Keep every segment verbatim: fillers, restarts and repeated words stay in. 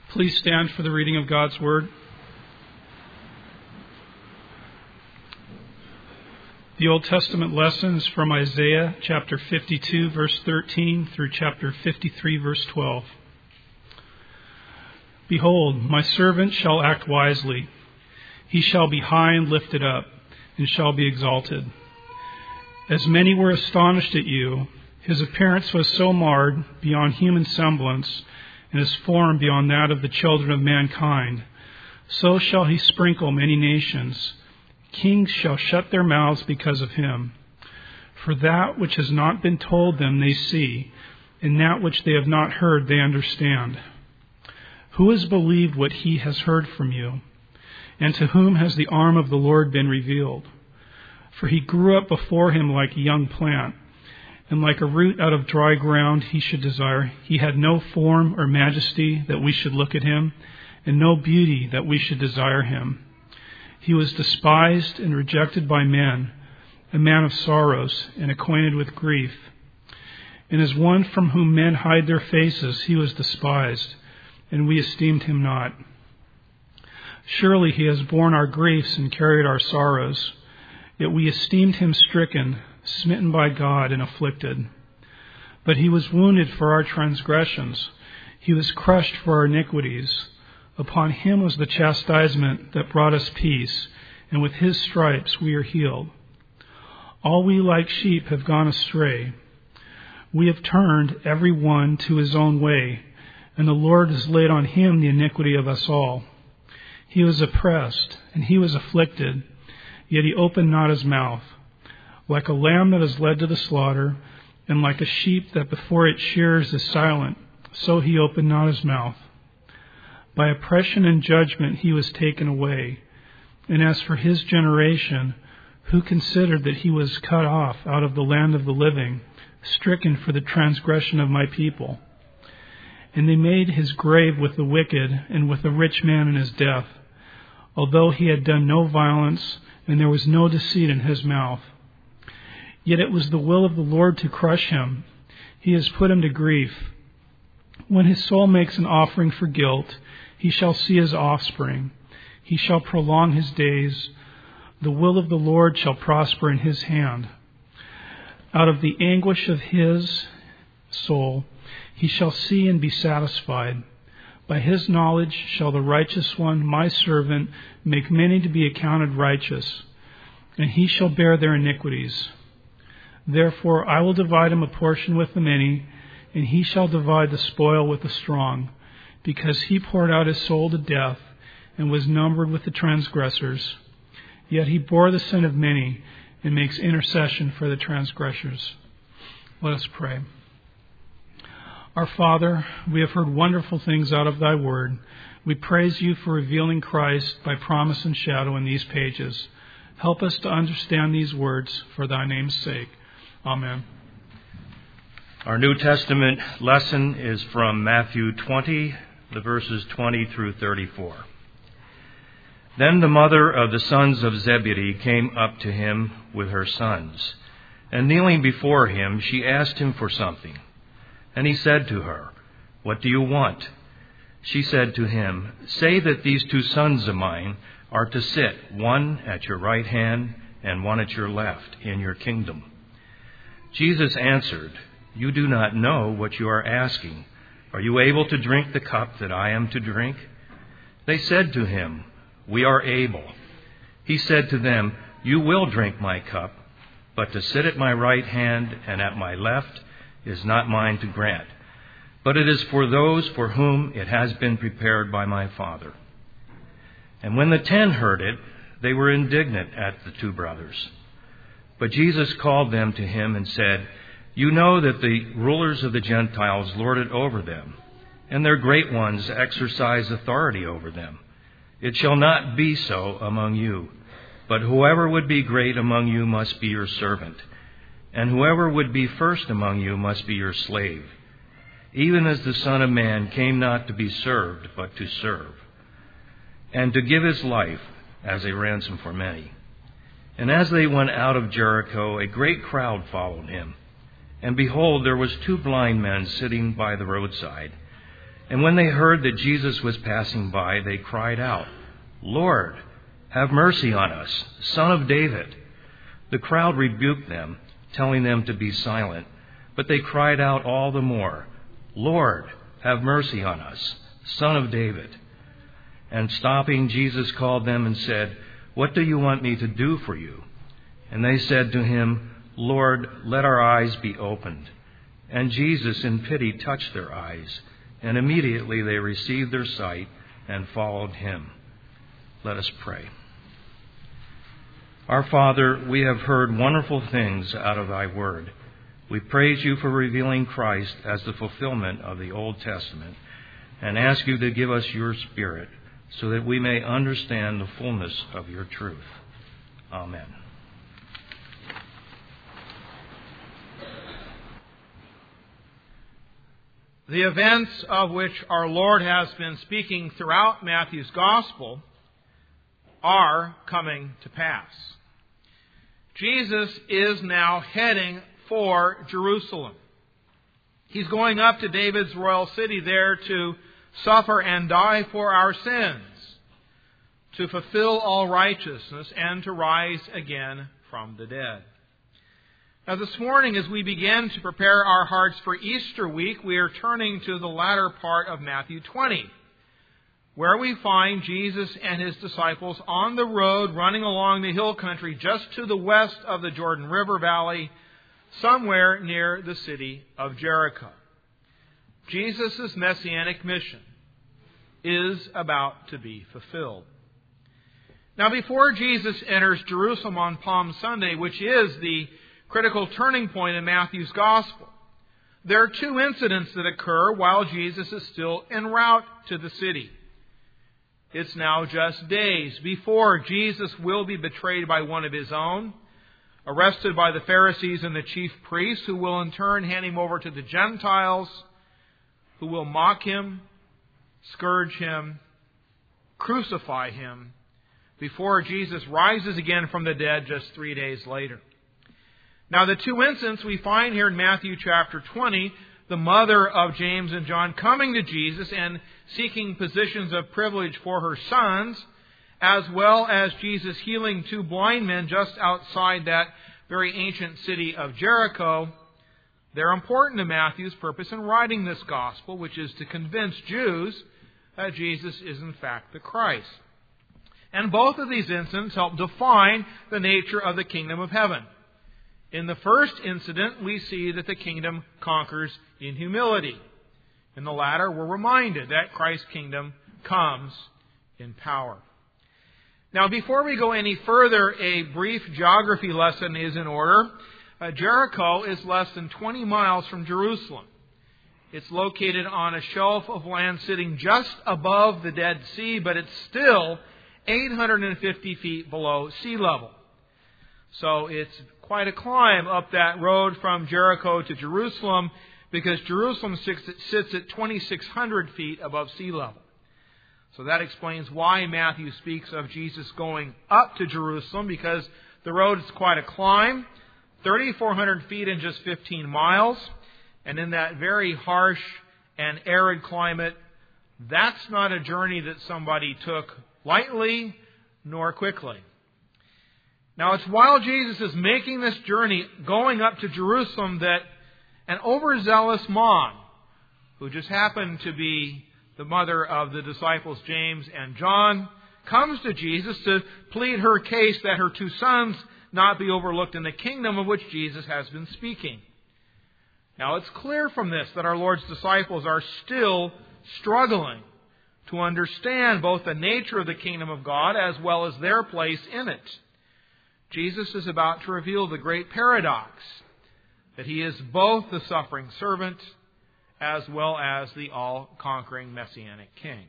Please stand for the reading of God's Word. The Old Testament lessons from Isaiah chapter fifty-two, verse thirteen through chapter fifty-three, verse twelve. Behold, my servant shall act wisely. He shall be high and lifted up, and shall be exalted. As many were astonished at you, his appearance was so marred beyond human semblance, and his form beyond that of the children of mankind. So shall he sprinkle many nations. Kings shall shut their mouths because of him. For that which has not been told them they see, and that which they have not heard they understand. Who has believed what he has heard from you? And to whom has the arm of the Lord been revealed? For he grew up before him like a young plant, and like a root out of dry ground he should desire. He had no form or majesty that we should look at him, and no beauty that we should desire him. He was despised and rejected by men, a man of sorrows and acquainted with grief. And as one from whom men hide their faces, he was despised, and we esteemed him not. Surely he has borne our griefs and carried our sorrows, yet we esteemed him stricken, smitten by God, and afflicted. But he was wounded for our transgressions. He was crushed for our iniquities. Upon him was the chastisement that brought us peace, and with his stripes we are healed. All we like sheep have gone astray. We have turned every one to his own way, and the Lord has laid on him the iniquity of us all. He was oppressed, and he was afflicted, yet he opened not his mouth. Like a lamb that is led to the slaughter, and like a sheep that before it shears is silent, so he opened not his mouth. By oppression and judgment he was taken away. And as for his generation, who considered that he was cut off out of the land of the living, stricken for the transgression of my people? And they made his grave with the wicked, and with a rich man in his death, although he had done no violence, and there was no deceit in his mouth. Yet it was the will of the Lord to crush him. He has put him to grief. When his soul makes an offering for guilt, he shall see his offspring. He shall prolong his days. The will of the Lord shall prosper in his hand. Out of the anguish of his soul he shall see and be satisfied. By his knowledge shall the righteous one, my servant, make many to be accounted righteous, and he shall bear their iniquities. Therefore I will divide him a portion with the many, and he shall divide the spoil with the strong, because he poured out his soul to death and was numbered with the transgressors. Yet he bore the sin of many and makes intercession for the transgressors. Let us pray. Our Father, we have heard wonderful things out of thy word. We praise you for revealing Christ by promise and shadow in these pages. Help us to understand these words for thy name's sake. Amen. Our New Testament lesson is from Matthew twenty, the verses twenty through thirty-four. Then the mother of the sons of Zebedee came up to him with her sons, and kneeling before him, she asked him for something. And he said to her, "What do you want?" She said to him, "Say that these two sons of mine are to sit, one at your right hand and one at your left, in your kingdom." Jesus answered, "You do not know what you are asking. Are you able to drink the cup that I am to drink?" They said to him, "We are able." He said to them, "You will drink my cup, but to sit at my right hand and at my left is not mine to grant, but it is for those for whom it has been prepared by my Father." And when the ten heard it, they were indignant at the two brothers. But Jesus called them to him and said, "You know that the rulers of the Gentiles lord it over them, and their great ones exercise authority over them. It shall not be so among you, but whoever would be great among you must be your servant, and whoever would be first among you must be your slave, even as the Son of Man came not to be served, but to serve, and to give his life as a ransom for many." And as they went out of Jericho, a great crowd followed him. And behold, there was two blind men sitting by the roadside. And when they heard that Jesus was passing by, they cried out, "Lord, have mercy on us, Son of David." The crowd rebuked them, telling them to be silent. But they cried out all the more, "Lord, have mercy on us, Son of David." And stopping, Jesus called them and said, "What do you want me to do for you?" And they said to him, "Lord, let our eyes be opened." And Jesus in pity touched their eyes, and immediately they received their sight and followed him. Let us pray. Our Father, we have heard wonderful things out of thy word. We praise you for revealing Christ as the fulfillment of the Old Testament, and ask you to give us your Spirit so that we may understand the fullness of your truth. Amen. The events of which our Lord has been speaking throughout Matthew's Gospel are coming to pass. Jesus is now heading for Jerusalem. He's going up to David's royal city there to suffer and die for our sins, to fulfill all righteousness, and to rise again from the dead. Now this morning, as we begin to prepare our hearts for Easter week, we are turning to the latter part of Matthew twenty, where we find Jesus and his disciples on the road running along the hill country just to the west of the Jordan River Valley, somewhere near the city of Jericho. Jesus' messianic mission is about to be fulfilled. Now, before Jesus enters Jerusalem on Palm Sunday, which is the critical turning point in Matthew's Gospel, there are two incidents that occur while Jesus is still en route to the city. It's now just days before Jesus will be betrayed by one of his own, arrested by the Pharisees and the chief priests, who will in turn hand him over to the Gentiles, who will mock him, scourge him, crucify him, before Jesus rises again from the dead just three days later. Now, the two incidents we find here in Matthew chapter twenty, the mother of James and John coming to Jesus and seeking positions of privilege for her sons, as well as Jesus healing two blind men just outside that very ancient city of Jericho, they're important to Matthew's purpose in writing this gospel, which is to convince Jews that Jesus is in fact the Christ. And both of these incidents help define the nature of the kingdom of heaven. In the first incident, we see that the kingdom conquers in humility. In the latter, we're reminded that Christ's kingdom comes in power. Now, before we go any further, a brief geography lesson is in order. Uh, Jericho is less than twenty miles from Jerusalem. It's located on a shelf of land sitting just above the Dead Sea, but it's still eight hundred fifty feet below sea level. So it's quite a climb up that road from Jericho to Jerusalem, because Jerusalem sits at twenty-six hundred feet above sea level. So that explains why Matthew speaks of Jesus going up to Jerusalem, because the road is quite a climb, thirty-four hundred feet in just fifteen miles. And in that very harsh and arid climate, that's not a journey that somebody took lightly nor quickly. Now, it's while Jesus is making this journey, going up to Jerusalem, that an overzealous mom, who just happened to be the mother of the disciples James and John, comes to Jesus to plead her case that her two sons not be overlooked in the kingdom of which Jesus has been speaking. Now, it's clear from this that our Lord's disciples are still struggling to understand both the nature of the kingdom of God as well as their place in it. Jesus is about to reveal the great paradox that he is both the suffering servant as well as the all-conquering Messianic King.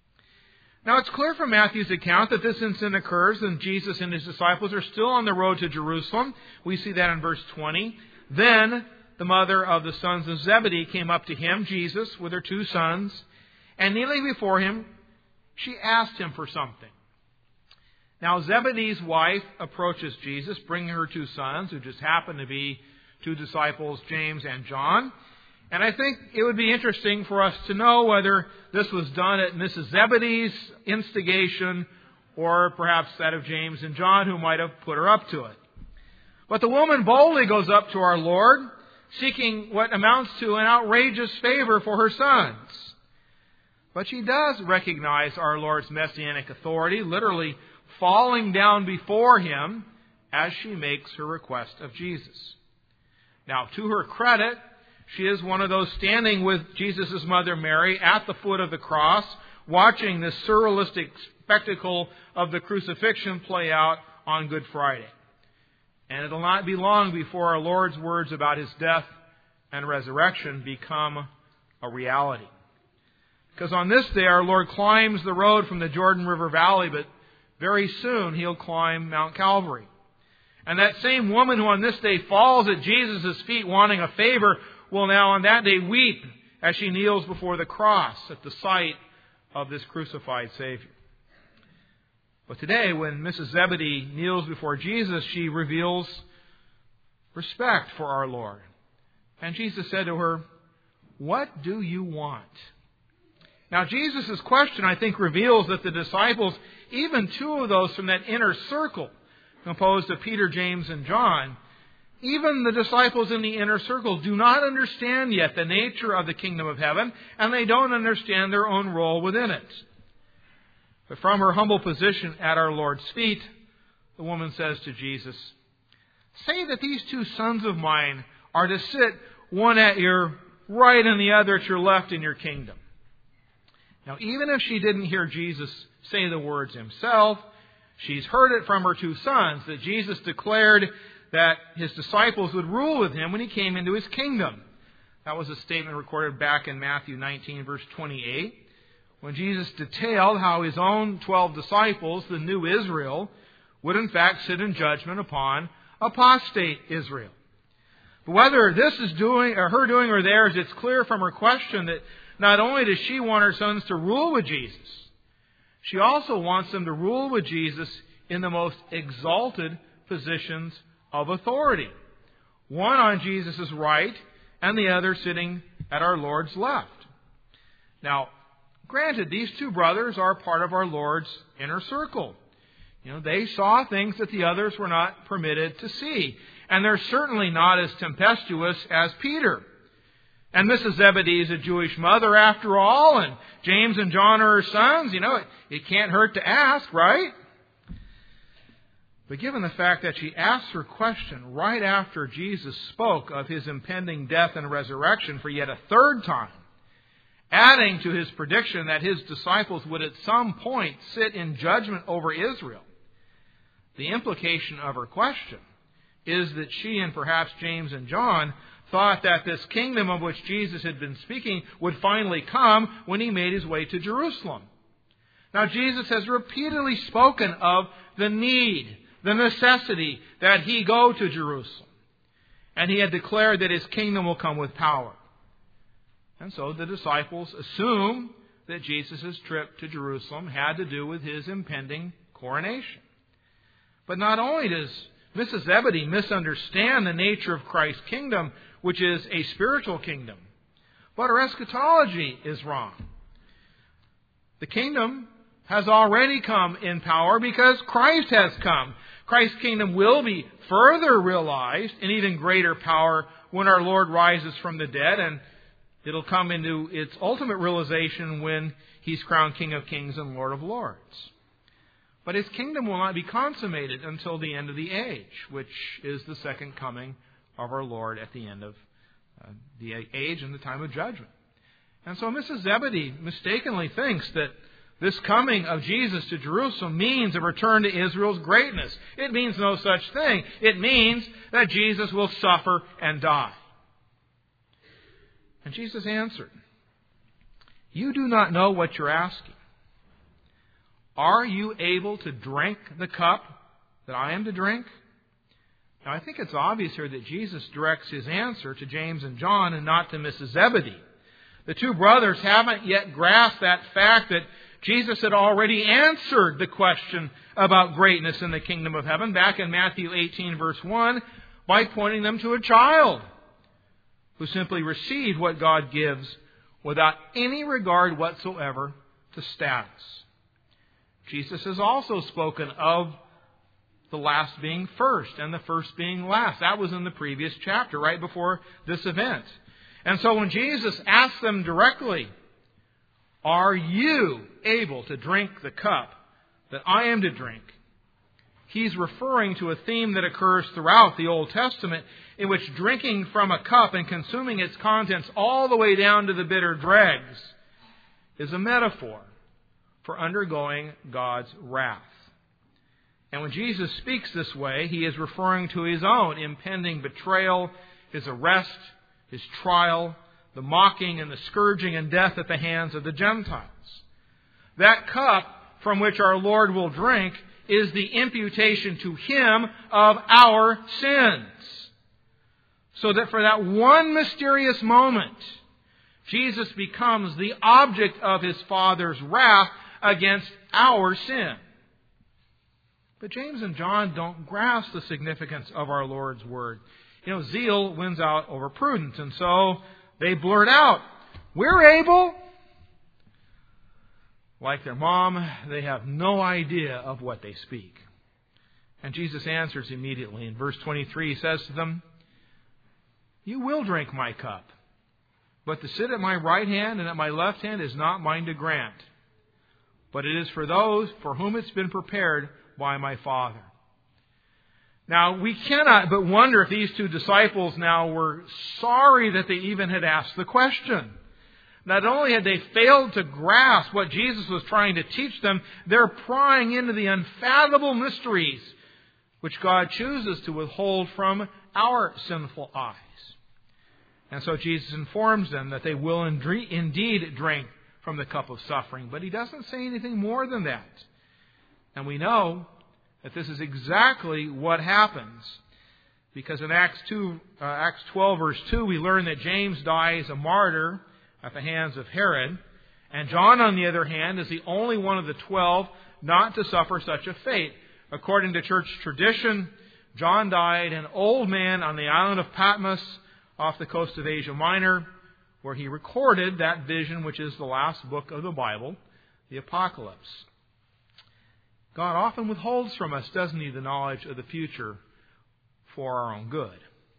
Now, it's clear from Matthew's account that this incident occurs and Jesus and his disciples are still on the road to Jerusalem. We see that in verse twenty. Then the mother of the sons of Zebedee came up to him, Jesus, with her two sons, and kneeling before him, she asked him for something. Now, Zebedee's wife approaches Jesus, bringing her two sons, who just happen to be two disciples, James and John. And I think it would be interesting for us to know whether this was done at Missus Zebedee's instigation or perhaps that of James and John, who might have put her up to it. But the woman boldly goes up to our Lord, seeking what amounts to an outrageous favor for her sons. But she does recognize our Lord's messianic authority, literally falling down before Him as she makes her request of Jesus. Now, to her credit, she is one of those standing with Jesus' mother Mary at the foot of the cross, watching this surrealistic spectacle of the crucifixion play out on Good Friday. And it'll not be long before our Lord's words about His death and resurrection become a reality. Because on this day, our Lord climbs the road from the Jordan River Valley, but very soon He'll climb Mount Calvary. And that same woman who on this day falls at Jesus' feet wanting a favor will now on that day weep as she kneels before the cross at the sight of this crucified Savior. But today, when Missus Zebedee kneels before Jesus, she reveals respect for our Lord. And Jesus said to her, "What do you want?" Now, Jesus' question, I think, reveals that the disciples, even two of those from that inner circle, composed of Peter, James, and John, even the disciples in the inner circle do not understand yet the nature of the kingdom of heaven, and they don't understand their own role within it. But from her humble position at our Lord's feet, the woman says to Jesus, "Say that these two sons of mine are to sit one at your right and the other at your left in your kingdom." Now, even if she didn't hear Jesus say the words Himself, she's heard it from her two sons that Jesus declared that His disciples would rule with Him when He came into His kingdom. That was a statement recorded back in Matthew nineteen, verse twenty-eight, when Jesus detailed how His own twelve disciples, the new Israel, would in fact sit in judgment upon apostate Israel. But whether this is doing or her doing or theirs, it's clear from her question that not only does she want her sons to rule with Jesus, she also wants them to rule with Jesus in the most exalted positions of authority. One on Jesus' right and the other sitting at our Lord's left. Now, granted, these two brothers are part of our Lord's inner circle. You know, they saw things that the others were not permitted to see. And they're certainly not as tempestuous as Peter. And Missus Zebedee is a Jewish mother after all, and James and John are her sons. You know, it, it can't hurt to ask, right? But given the fact that she asked her question right after Jesus spoke of His impending death and resurrection for yet a third time, adding to His prediction that His disciples would at some point sit in judgment over Israel, the implication of her question is that she and perhaps James and John thought that this kingdom of which Jesus had been speaking would finally come when He made His way to Jerusalem. Now, Jesus has repeatedly spoken of the need, the necessity that He go to Jerusalem. And He had declared that His kingdom will come with power. And so the disciples assume that Jesus' trip to Jerusalem had to do with His impending coronation. But not only does Missus Zebedee misunderstand the nature of Christ's kingdom, which is a spiritual kingdom, but her eschatology is wrong. The kingdom has already come in power because Christ has come. Christ's kingdom will be further realized in even greater power when our Lord rises from the dead, and it'll come into its ultimate realization when He's crowned King of Kings and Lord of Lords. But His kingdom will not be consummated until the end of the age, which is the second coming of our Lord at the end of uh, the age and the time of judgment. And so Missus Zebedee mistakenly thinks that this coming of Jesus to Jerusalem means a return to Israel's greatness. It means no such thing. It means that Jesus will suffer and die. And Jesus answered, "You do not know what you're asking. Are you able to drink the cup that I am to drink?" Now, I think it's obvious here that Jesus directs His answer to James and John and not to Missus Zebedee. The two brothers haven't yet grasped that fact that Jesus had already answered the question about greatness in the kingdom of heaven back in Matthew eighteen, verse one, by pointing them to a child. who simply receive what God gives without any regard whatsoever to status. Jesus has also spoken of the last being first and the first being last. That was in the previous chapter, right before this event. And so when Jesus asked them directly, "Are you able to drink the cup that I am to drink?" He's referring to a theme that occurs throughout the Old Testament, in which drinking from a cup and consuming its contents all the way down to the bitter dregs is a metaphor for undergoing God's wrath. And when Jesus speaks this way, he is referring to his own impending betrayal, his arrest, his trial, the mocking and the scourging and death at the hands of the Gentiles. That cup from which our Lord will drink is the imputation to him of our sins. So that for that one mysterious moment, Jesus becomes the object of his Father's wrath against our sin. But James and John don't grasp the significance of our Lord's word. You know, zeal wins out over prudence, and so they blurt out, "We're able." Like their mom, they have no idea of what they speak. And Jesus answers immediately. In verse twenty-three, he says to them, "You will drink my cup, but to sit at my right hand and at my left hand is not mine to grant, but it is for those for whom it's been prepared by my Father." Now, we cannot but wonder if these two disciples now were sorry that they even had asked the question. Not only had they failed to grasp what Jesus was trying to teach them, they're prying into the unfathomable mysteries which God chooses to withhold from our sinful eyes. And so Jesus informs them that they will indeed drink from the cup of suffering, but he doesn't say anything more than that. And we know that this is exactly what happens, because in Acts two, uh, Acts twelve, verse two, we learn that James dies a martyr at the hands of Herod, and John, on the other hand, is the only one of the twelve not to suffer such a fate. According to church tradition, John died an old man on the island of Patmos off the coast of Asia Minor, where he recorded that vision, which is the last book of the Bible, the Apocalypse. God often withholds from us, doesn't he, the knowledge of the future for our own good.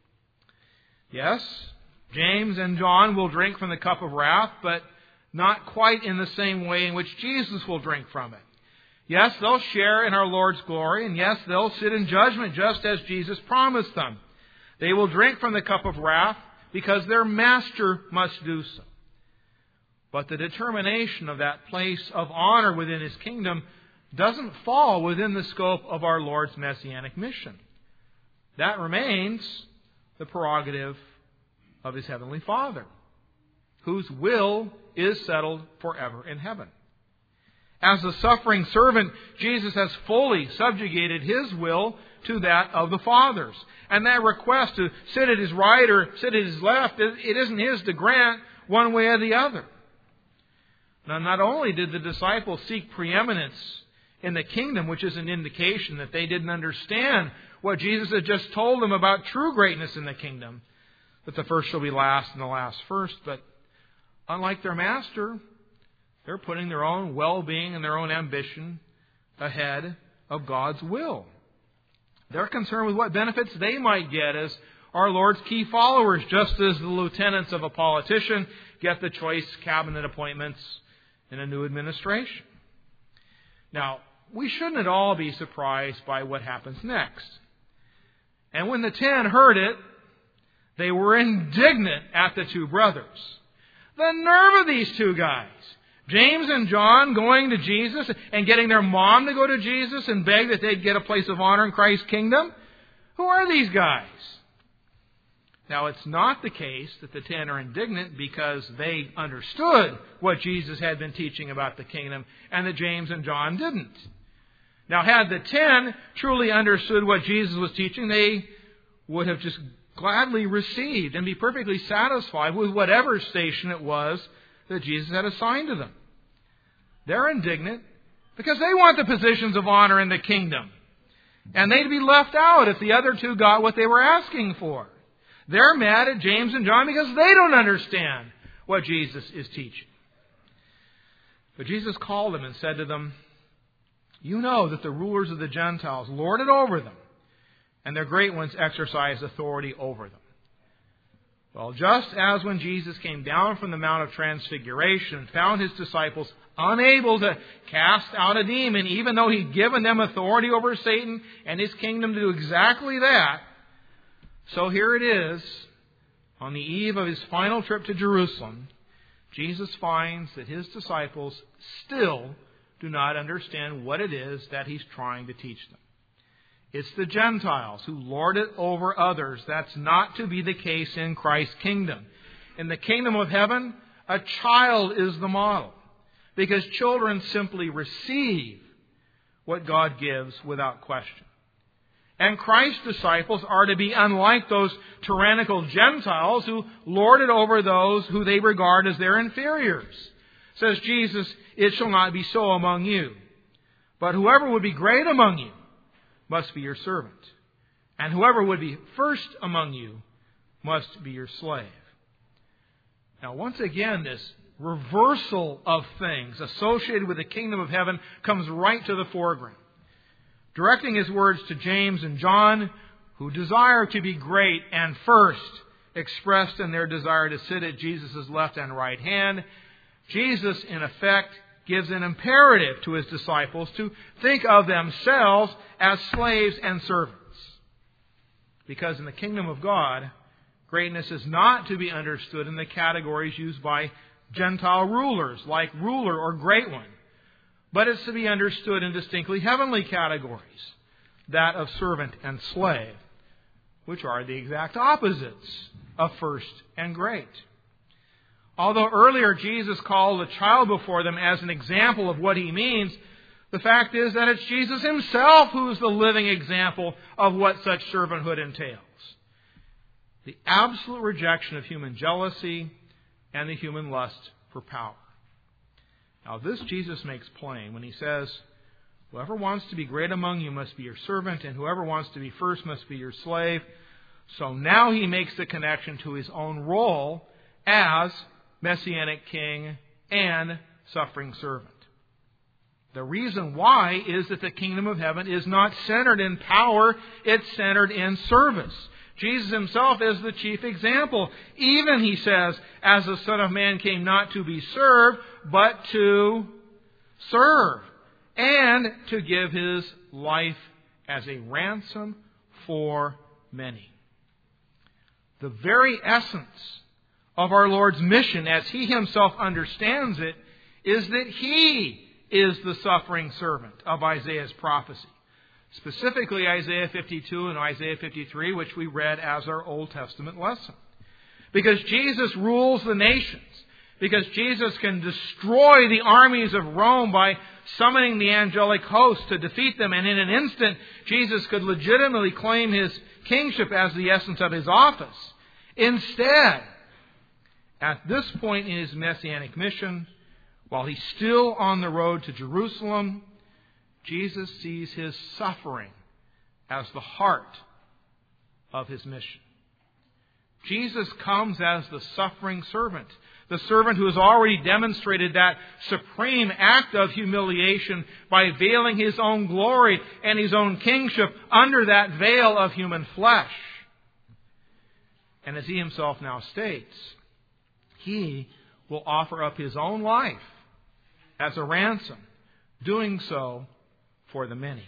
Yes, James and John will drink from the cup of wrath, but not quite in the same way in which Jesus will drink from it. Yes, they'll share in our Lord's glory, and yes, they'll sit in judgment just as Jesus promised them. They will drink from the cup of wrath because their master must do so. But the determination of that place of honor within his kingdom doesn't fall within the scope of our Lord's messianic mission. That remains the prerogative of his heavenly Father, whose will is settled forever in heaven. As the suffering servant, Jesus has fully subjugated his will to that of the Father's. And that request to sit at his right or sit at his left, it isn't his to grant one way or the other. Now, not only did the disciples seek preeminence in the kingdom, which is an indication that they didn't understand what Jesus had just told them about true greatness in the kingdom, that the first shall be last and the last first. But unlike their master, they're putting their own well-being and their own ambition ahead of God's will. They're concerned with what benefits they might get as our Lord's key followers, just as the lieutenants of a politician get the choice cabinet appointments in a new administration. Now, we shouldn't at all be surprised by what happens next. And when the ten heard it, they were indignant at the two brothers. The nerve of these two guys. James and John going to Jesus and getting their mom to go to Jesus and beg that they'd get a place of honor in Christ's kingdom. Who are these guys? Now, it's not the case that the ten are indignant because they understood what Jesus had been teaching about the kingdom and that James and John didn't. Now, had the ten truly understood what Jesus was teaching, they would have just gladly received and be perfectly satisfied with whatever station it was that Jesus had assigned to them. They're indignant because they want the positions of honor in the kingdom. And they'd be left out if the other two got what they were asking for. They're mad at James and John because they don't understand what Jesus is teaching. But Jesus called them and said to them, "You know that the rulers of the Gentiles lord it over them, and their great ones exercise authority over them." Well, just as when Jesus came down from the Mount of Transfiguration and found his disciples unable to cast out a demon, even though he'd given them authority over Satan and his kingdom to do exactly that, so here it is, on the eve of his final trip to Jerusalem, Jesus finds that his disciples still do not understand what it is that he's trying to teach them. It's the Gentiles who lord it over others. That's not to be the case in Christ's kingdom. In the kingdom of heaven, a child is the model, because children simply receive what God gives without question. And Christ's disciples are to be unlike those tyrannical Gentiles who lord it over those who they regard as their inferiors. Says Jesus, "It shall not be so among you. But whoever would be great among you must be your servant. And whoever would be first among you must be your slave." Now, once again, this reversal of things associated with the kingdom of heaven comes right to the foreground. Directing his words to James and John, who desire to be great and first, expressed in their desire to sit at Jesus' left and right hand, Jesus, in effect, gives an imperative to his disciples to think of themselves as slaves and servants. Because in the kingdom of God, greatness is not to be understood in the categories used by Gentile rulers, like ruler or great one. But it's to be understood in distinctly heavenly categories, that of servant and slave, which are the exact opposites of first and great. Although earlier Jesus called a child before them as an example of what he means, the fact is that it's Jesus himself who is the living example of what such servanthood entails. The absolute rejection of human jealousy and the human lust for power. Now, this Jesus makes plain when he says, "Whoever wants to be great among you must be your servant, and whoever wants to be first must be your slave." So now he makes the connection to his own role as Messianic king and suffering servant. The reason why is that the kingdom of heaven is not centered in power, it's centered in service. Jesus himself is the chief example. Even, he says, as the Son of Man came not to be served, but to serve, and to give his life as a ransom for many. The very essence of our Lord's mission, as he himself understands it, is that he is the suffering servant of Isaiah's prophecy. Specifically Isaiah fifty-two and Isaiah fifty-three, which we read as our Old Testament lesson. Because Jesus rules the nations. Because Jesus can destroy the armies of Rome by summoning the angelic host to defeat them. And in an instant, Jesus could legitimately claim his kingship as the essence of his office. Instead, at this point in his messianic mission, while he's still on the road to Jerusalem, Jesus sees his suffering as the heart of his mission. Jesus comes as the suffering servant, the servant who has already demonstrated that supreme act of humiliation by veiling his own glory and his own kingship under that veil of human flesh. And as he himself now states, he will offer up his own life as a ransom, doing so for the many.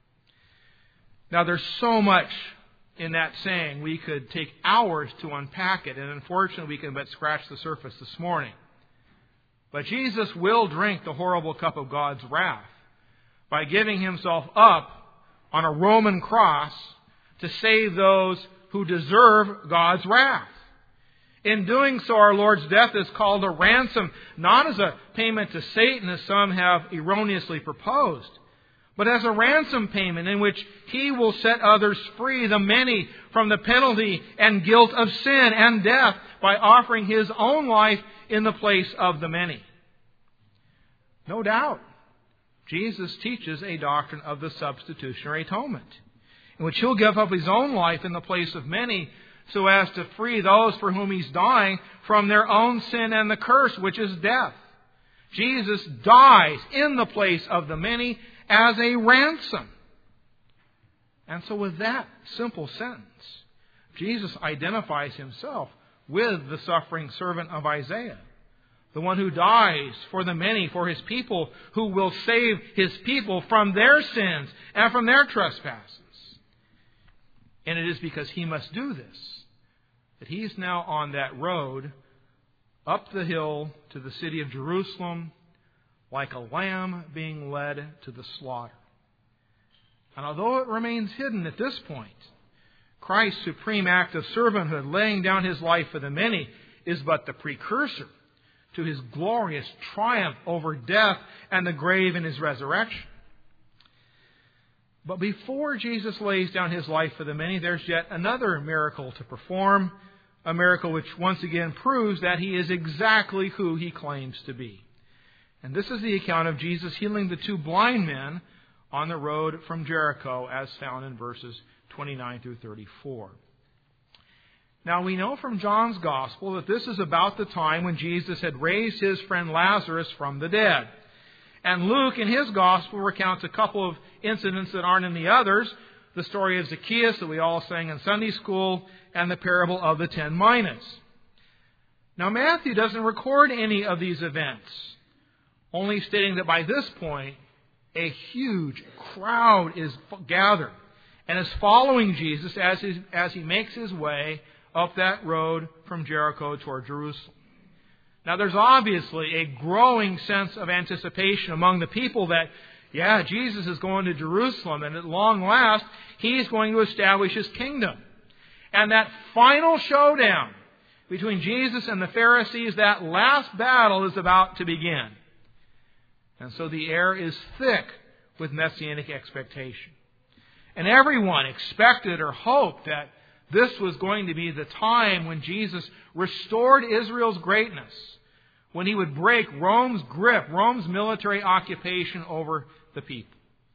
Now, there's so much in that saying, we could take hours to unpack it, and unfortunately we can but scratch the surface this morning. But Jesus will drink the horrible cup of God's wrath by giving himself up on a Roman cross to save those who deserve God's wrath. In doing so, our Lord's death is called a ransom, not as a payment to Satan, as some have erroneously proposed, but as a ransom payment in which he will set others free, the many, from the penalty and guilt of sin and death by offering his own life in the place of the many. No doubt, Jesus teaches a doctrine of the substitutionary atonement, in which he'll give up his own life in the place of many so as to free those for whom He's dying from their own sin and the curse, which is death. Jesus dies in the place of the many as a ransom. And so with that simple sentence, Jesus identifies Himself with the suffering servant of Isaiah, the one who dies for the many, for His people, who will save His people from their sins and from their trespasses. And it is because He must do this that He's now on that road up the hill to the city of Jerusalem like a lamb being led to the slaughter. And although it remains hidden at this point, Christ's supreme act of servanthood, laying down His life for the many, is but the precursor to His glorious triumph over death and the grave in His resurrection. But before Jesus lays down His life for the many, there's yet another miracle to perform, a miracle which once again proves that He is exactly who He claims to be. And this is the account of Jesus healing the two blind men on the road from Jericho, as found in verses twenty-nine through thirty-four. Now we know from John's Gospel that this is about the time when Jesus had raised his friend Lazarus from the dead. And Luke, in his Gospel, recounts a couple of incidents that aren't in the others. The story of Zacchaeus that we all sang in Sunday school, and the parable of the ten minas. Now Matthew doesn't record any of these events, only stating that by this point, a huge crowd is gathered and is following Jesus as he, as he makes his way up that road from Jericho toward Jerusalem. Now there's obviously a growing sense of anticipation among the people that, yeah, Jesus is going to Jerusalem, and at long last, He's going to establish His kingdom. And that final showdown between Jesus and the Pharisees, that last battle is about to begin. And so the air is thick with messianic expectation. And everyone expected or hoped that this was going to be the time when Jesus restored Israel's greatness, when He would break Rome's grip, Rome's military occupation over the people.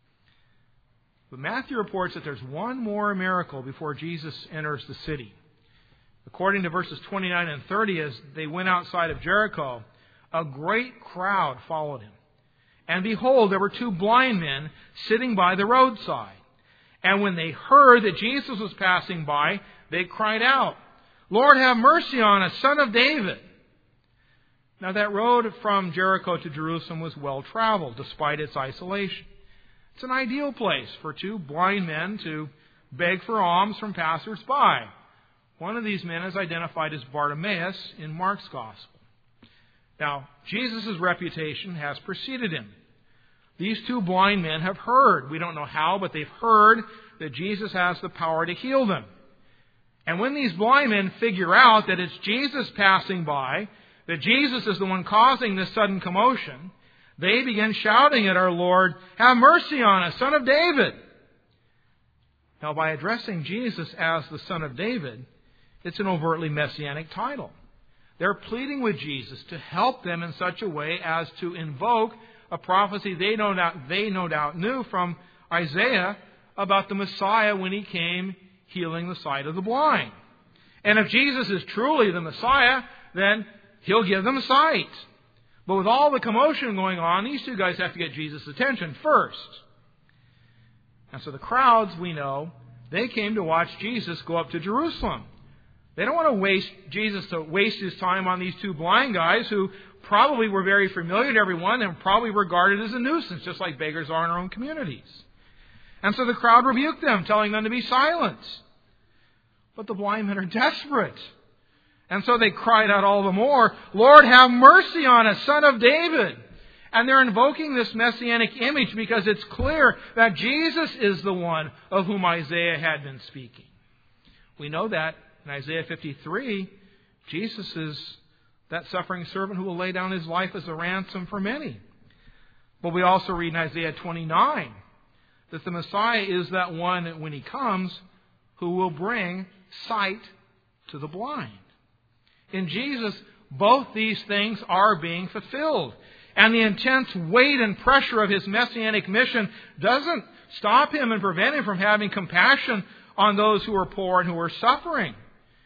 But Matthew reports that there's one more miracle before Jesus enters the city. According to verses twenty-nine and thirty, as they went outside of Jericho, a great crowd followed Him. And behold, there were two blind men sitting by the roadside. And when they heard that Jesus was passing by, they cried out, "Lord, have mercy on us, Son of David." Now that road from Jericho to Jerusalem was well traveled, despite its isolation. It's an ideal place for two blind men to beg for alms from passers-by. One of these men is identified as Bartimaeus in Mark's Gospel. Now, Jesus' reputation has preceded Him. These two blind men have heard, we don't know how, but they've heard that Jesus has the power to heal them. And when these blind men figure out that it's Jesus passing by, that Jesus is the one causing this sudden commotion, they begin shouting at our Lord, "Have mercy on us, Son of David." Now, by addressing Jesus as the Son of David, it's an overtly messianic title. They're pleading with Jesus to help them in such a way as to invoke a prophecy they no doubt, they no doubt knew from Isaiah about the Messiah when He came healing the sight of the blind. And if Jesus is truly the Messiah, then He'll give them sight. But with all the commotion going on, these two guys have to get Jesus' attention first. And so the crowds, we know, they came to watch Jesus go up to Jerusalem. They don't want to waste Jesus to waste His time on these two blind guys who probably were very familiar to everyone and probably regarded as a nuisance, just like beggars are in our own communities. And so the crowd rebuked them, telling them to be silent. But the blind men are desperate. And so they cried out all the more, "Lord, have mercy on us, Son of David." And they're invoking this messianic image because it's clear that Jesus is the one of whom Isaiah had been speaking. We know that in Isaiah fifty-three, Jesus is that suffering servant who will lay down His life as a ransom for many. But we also read in Isaiah twenty-nine that the Messiah is that one, when He comes, who will bring sight to the blind. In Jesus, both these things are being fulfilled. And the intense weight and pressure of His messianic mission doesn't stop Him and prevent Him from having compassion on those who are poor and who are suffering.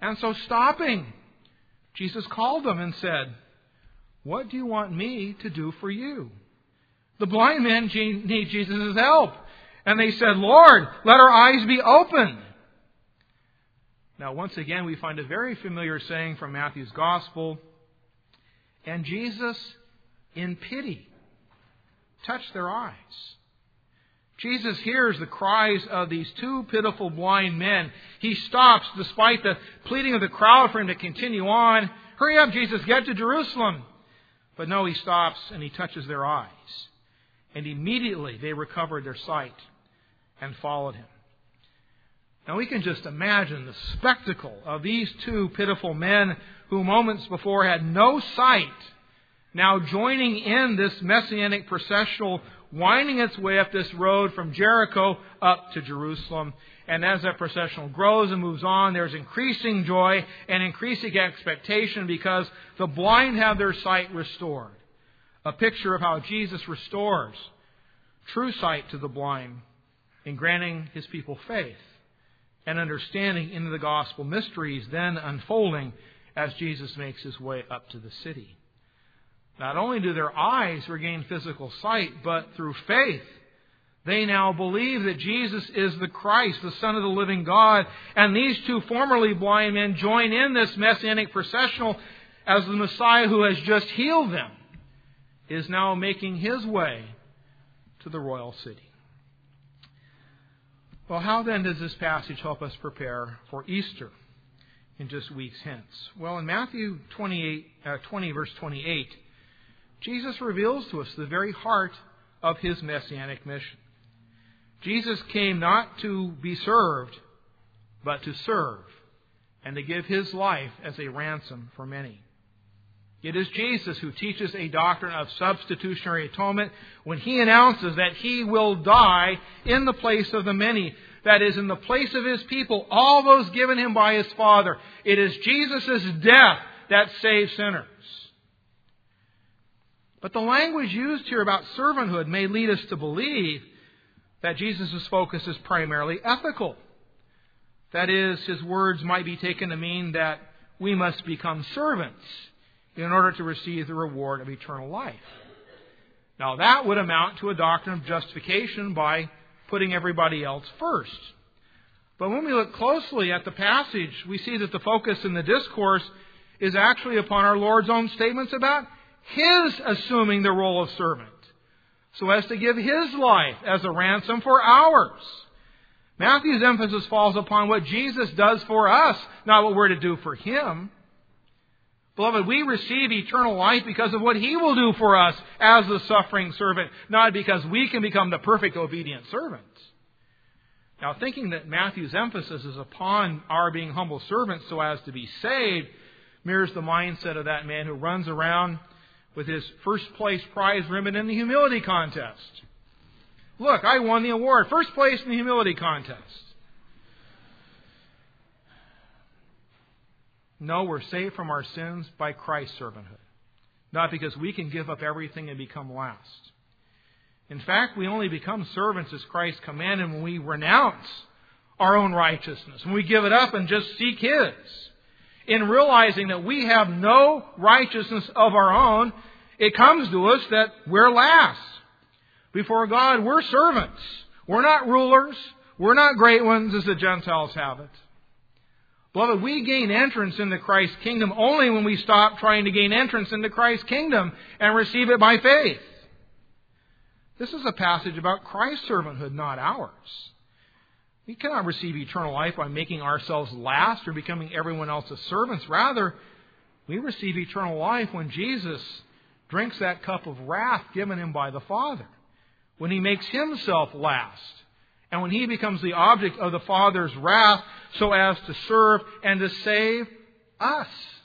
And so stopping, Jesus called them and said, "What do you want me to do for you?" The blind men need Jesus' help. And they said, "Lord, let our eyes be opened." Now, once again, we find a very familiar saying from Matthew's Gospel. And Jesus, in pity, touched their eyes. Jesus hears the cries of these two pitiful blind men. He stops despite the pleading of the crowd for him to continue on. "Hurry up, Jesus, get to Jerusalem." But no, he stops and he touches their eyes. And immediately they recovered their sight and followed him. Now we can just imagine the spectacle of these two pitiful men who moments before had no sight, now joining in this messianic processional, winding its way up this road from Jericho up to Jerusalem. And as that processional grows and moves on, there's increasing joy and increasing expectation because the blind have their sight restored. A picture of how Jesus restores true sight to the blind in granting his people faith and understanding into the gospel mysteries then unfolding as Jesus makes his way up to the city. Not only do their eyes regain physical sight, but through faith, they now believe that Jesus is the Christ, the Son of the living God. And these two formerly blind men join in this messianic processional as the Messiah who has just healed them is now making his way to the royal city. Well, how then does this passage help us prepare for Easter in just weeks hence? Well, in Matthew twenty-eight, uh, twenty, verse twenty-eight, Jesus reveals to us the very heart of his messianic mission. Jesus came not to be served, but to serve, and to give his life as a ransom for many. It is Jesus who teaches a doctrine of substitutionary atonement when he announces that he will die in the place of the many. That is, in the place of his people, all those given him by his Father. It is Jesus' death that saves sinners. But the language used here about servanthood may lead us to believe that Jesus' focus is primarily ethical. That is, his words might be taken to mean that we must become servants in order to receive the reward of eternal life. Now that would amount to a doctrine of justification by putting everybody else first. But when we look closely at the passage, we see that the focus in the discourse is actually upon our Lord's own statements about his assuming the role of servant, so as to give his life as a ransom for ours. Matthew's emphasis falls upon what Jesus does for us, not what we're to do for him. Beloved, we receive eternal life because of what he will do for us as the suffering servant, not because we can become the perfect obedient servant. Now, thinking that Matthew's emphasis is upon our being humble servants so as to be saved mirrors the mindset of that man who runs around with his first place prize ribbon in the humility contest. Look, I won the award. First place in the humility contest. No, we're saved from our sins by Christ's servanthood. Not because we can give up everything and become last. In fact, we only become servants as Christ commanded when we renounce our own righteousness. When we give it up and just seek his. In realizing that we have no righteousness of our own, it comes to us that we're last. Before God, we're servants. We're not rulers. We're not great ones as the Gentiles have it. Beloved, we gain entrance into Christ's kingdom only when we stop trying to gain entrance into Christ's kingdom and receive it by faith. This is a passage about Christ's servanthood, not ours. We cannot receive eternal life by making ourselves last or becoming everyone else's servants. Rather, we receive eternal life when Jesus drinks that cup of wrath given him by the Father, when he makes himself last, and when he becomes the object of the Father's wrath so as to serve and to save us.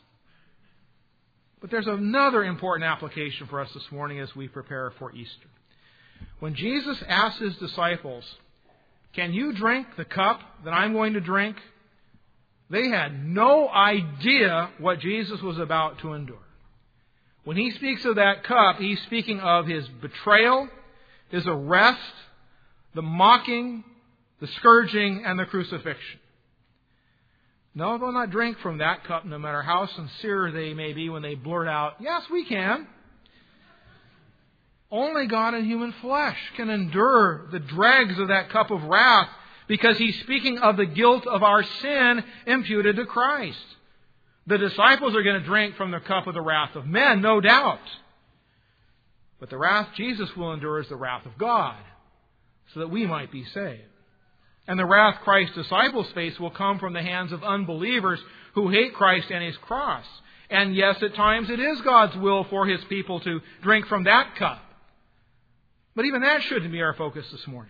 But there's another important application for us this morning as we prepare for Easter. When Jesus asked his disciples, "Can you drink the cup that I'm going to drink?" they had no idea what Jesus was about to endure. When he speaks of that cup, he's speaking of his betrayal, his arrest, the mocking, the scourging, and the crucifixion. No, they'll not drink from that cup, no matter how sincere they may be when they blurt out, yes, we can. Only God in human flesh can endure the dregs of that cup of wrath, because He's speaking of the guilt of our sin imputed to Christ. The disciples are going to drink from the cup of the wrath of men, no doubt. But the wrath Jesus will endure is the wrath of God, so that we might be saved. And the wrath Christ's disciples face will come from the hands of unbelievers who hate Christ and His cross. And yes, at times it is God's will for His people to drink from that cup. But even that shouldn't be our focus this morning.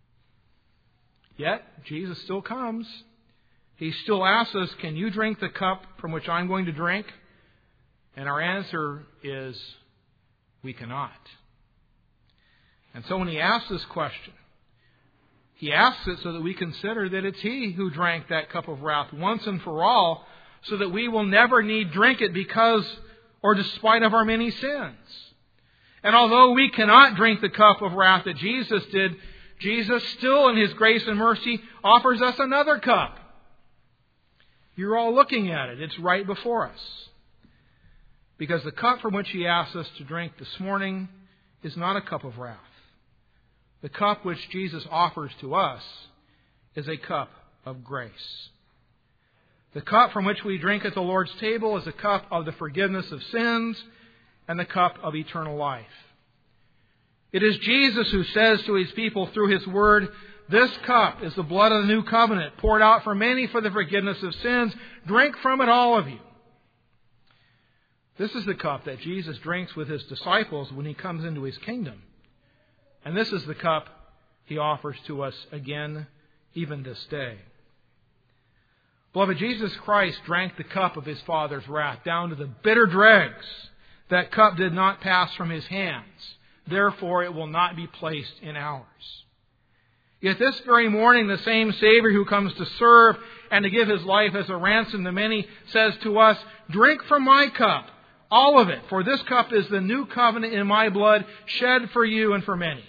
Yet, Jesus still comes. He still asks us, can you drink the cup from which I'm going to drink? And our answer is, we cannot. And so when He asks this question, He asks it so that we consider that it's He who drank that cup of wrath once and for all, so that we will never need drink it because or despite of our many sins. And although we cannot drink the cup of wrath that Jesus did, Jesus still in His grace and mercy offers us another cup. You're all looking at it. It's right before us. Because the cup from which He asks us to drink this morning is not a cup of wrath. The cup which Jesus offers to us is a cup of grace. The cup from which we drink at the Lord's table is a cup of the forgiveness of sins and the cup of eternal life. It is Jesus who says to His people through His Word, this cup is the blood of the new covenant, poured out for many for the forgiveness of sins. Drink from it, all of you. This is the cup that Jesus drinks with His disciples when He comes into His kingdom. And this is the cup He offers to us again, even this day. Beloved, Jesus Christ drank the cup of His Father's wrath down to the bitter dregs. That cup did not pass from His hands. Therefore, it will not be placed in ours. Yet this very morning, the same Savior who comes to serve and to give His life as a ransom to many says to us, drink from my cup, all of it, for this cup is the new covenant in my blood, shed for you and for many.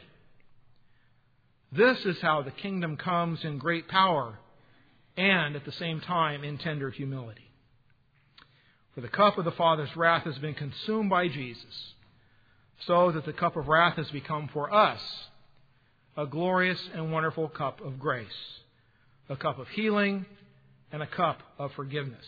This is how the kingdom comes in great power and at the same time in tender humility. For the cup of the Father's wrath has been consumed by Jesus, so that the cup of wrath has become for us a glorious and wonderful cup of grace, a cup of healing and a cup of forgiveness.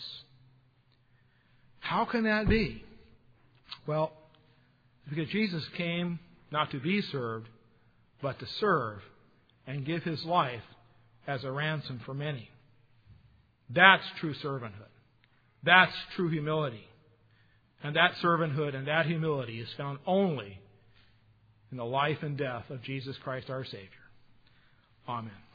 How can that be? Well, because Jesus came not to be served, but to serve and give His life as a ransom for many. That's true servanthood. That's true humility. And that servanthood and that humility is found only in the life and death of Jesus Christ our Savior. Amen.